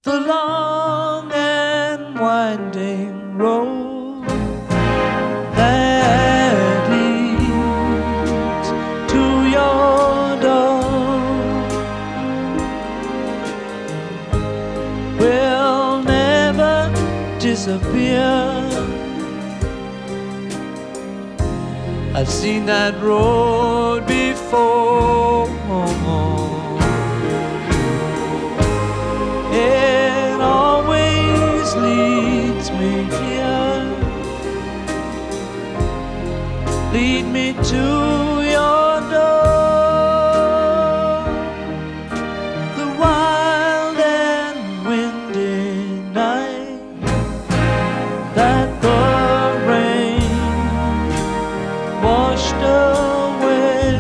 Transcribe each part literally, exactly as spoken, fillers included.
the long and winding road that leads to your door will never disappear. I've seen that road before. It always leads me here. Lead me to your door. The wild and windy night that the rain washed away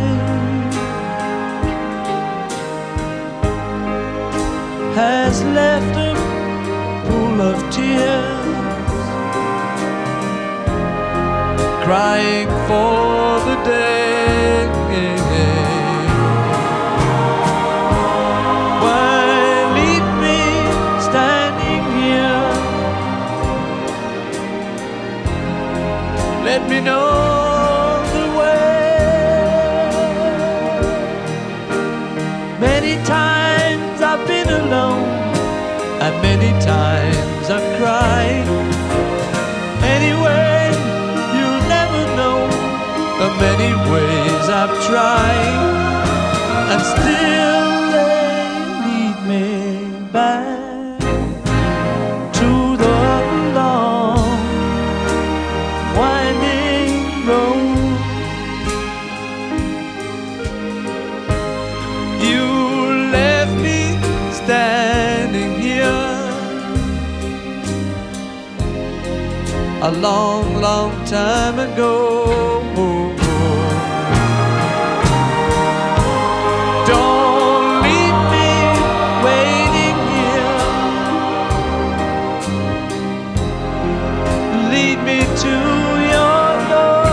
has left a pool of tears, crying for the day when leave me standing here. Let me know the way. Many times I've been alone, and many times I've cried. Anyway, you'll never know the many ways I've tried, and still they lead me back to the long, winding road. You left me standing here a long, long time ago. Don't leave me waiting here. Lead me to your door.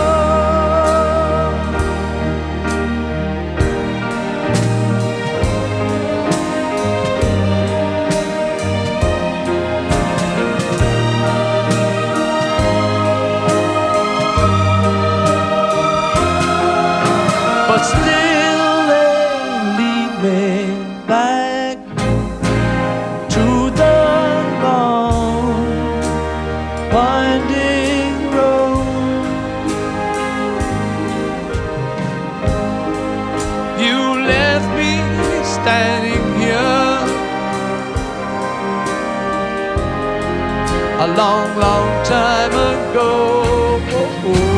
But still they lead me back to the long, winding road. You left me standing here a long, long time ago.